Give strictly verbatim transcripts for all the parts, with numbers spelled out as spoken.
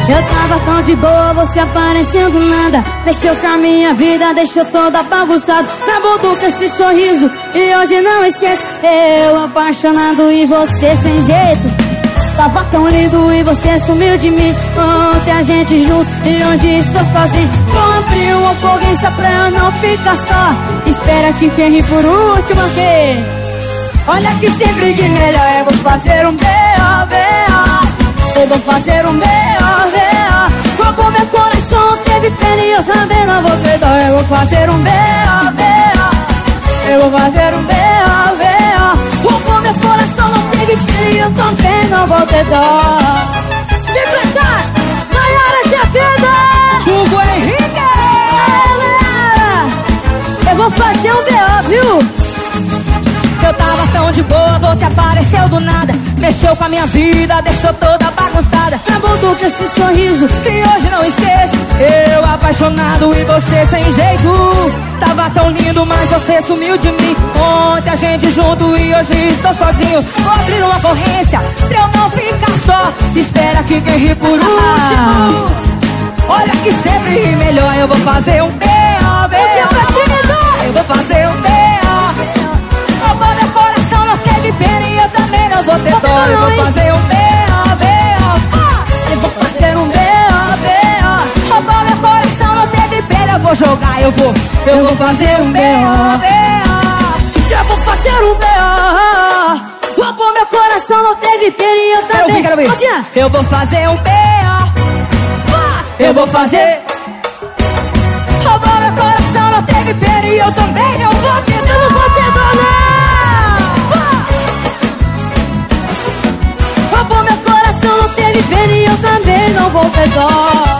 Eu tava tão de boa, você apareceu do nada. Mexeu com a minha vida, deixou toda bagunçada. Acabou com esse sorriso e hoje não esqueço. Eu apaixonado e você sem jeito. Tava tão lindo e você sumiu de mim. Ontem a gente junto e hoje estou sozinho. Vou abrir uma ocorrência pra eu não ficar só. Espera que quem ri por último aqui. Olha que sempre de melhor eu vou fazer um B O B O. Eu vou fazer um B O B O. Roubou meu coração, teve pena e eu também não vou ter dó. Eu vou fazer um B O B O. Eu vou fazer um B O B O. Roubou meu coração, não teve pena e eu também não vou ter dó. Vem pra cá, Nayara Chefida, Hugo Henrique. galera, eu vou fazer um B O, viu? Eu tava tão de boa, você apareceu do nada. Mexeu com a minha vida, deixou toda bagunçada. Acabou com esse sorriso e hoje não esqueço. Eu apaixonado e você sem jeito. Tava tão lindo, mas você sumiu de mim. Ontem a gente junto e hoje estou sozinho. Vou abrir uma ocorrência pra eu não ficar só. Espera que quem ri por último. Olha que sempre ri melhor. Eu vou fazer um B O B O. Eu vou fazer um B O. Roubou meu coração, não teve pena e eu também não vou ter dó. Eu vou fazer um B O B O. Eu vou fazer um B O B O. Roubou meu coração, não teve pena, eu vou jogar, eu vou. Eu vou fazer um B O B O. Eu vou fazer um B O. Roubou meu coração, não teve pena e eu Quero também. ouvir, quero ouvir. Eu vou fazer um B O. Eu vou fazer. Roubou meu coração, não teve pena e eu também não vou ter dó. Eu não vou ter dó, não. Roubou meu coração, não teve pena e eu também não vou ter dó.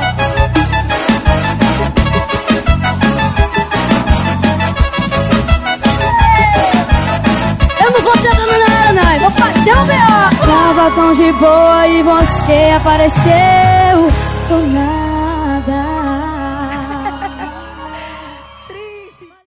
Eu não vou ter dó, não, não. Vou fazer um B O. Tava tão de boa e você apareceu do nada.